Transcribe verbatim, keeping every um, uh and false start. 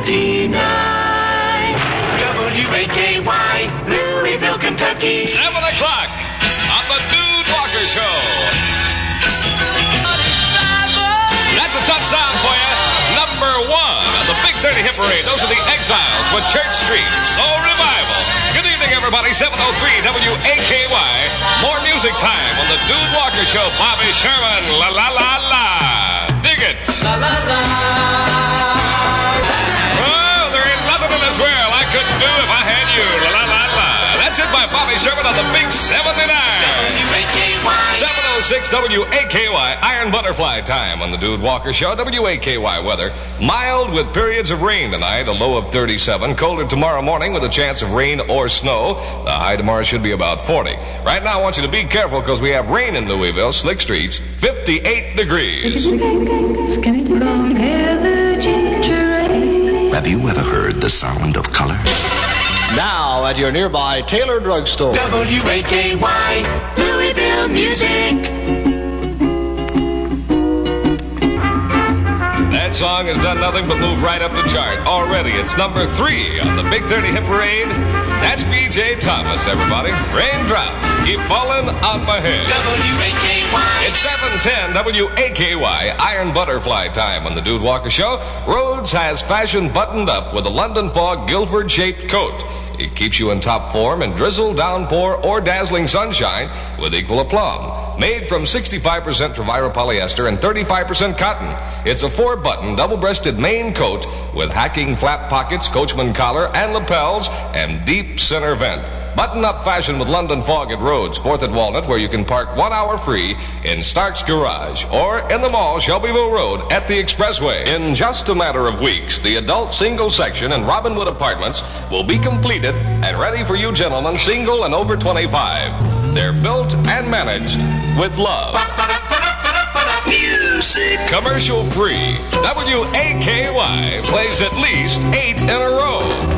twenty-nine. W A K Y, Louisville, Kentucky. Seven o'clock on the Dude Walker Show. That's a tough sound for you. Number one on the Big thirty Hit Parade. Those are the Exiles with Church Street Soul Revival. Good evening, everybody. seven oh three W A K Y. More music time on the Dude Walker Show. Bobby Sherman. La la la la. Dig it. La la la. Oh, there ain't nothing in this world I couldn't do if I had you. La la la la. That's it by Bobby Sherman on the Big seventy-nine. W A K Y. seven oh six W A K Y. Iron Butterfly time on the Dude Walker Show. W A K Y weather. Mild with periods of rain tonight. A low of thirty-seven. Colder tomorrow morning with a chance of rain or snow. The high tomorrow should be about forty. Right now I want you to be careful because we have rain in Louisville. Slick streets. fifty-eight degrees. Have you ever heard the sound of color? Now at your nearby Taylor Drugstore. W A K Y, Louisville Music. That song has done nothing but move right up the chart. Already it's number three on the Big thirty Hit Parade. That's B J Thomas, everybody. Raindrops keep falling on my head. W A K Y. It's seven ten W A K Y. Iron Butterfly time on the Dude Walker Show. Rhodes has fashion buttoned up with a London Fog Guilford-shaped coat. It keeps you in top form in drizzle, downpour, or dazzling sunshine with equal aplomb. Made from sixty-five percent Trevira polyester and thirty-five percent cotton. It's a four-button, double-breasted main coat with hacking flap pockets, coachman collar, and lapels, and deep center vent. Button-up fashion with London Fog at Rhodes, fourth at Walnut, where you can park one hour free in Stark's Garage, or in the mall, Shelbyville Road, at the Expressway. In just a matter of weeks, the adult single section in Robinwood Apartments will be completed and ready for you gentlemen, single and over twenty-five. They're built and managed with love. Music. Commercial free. W A K Y plays at least eight in a row.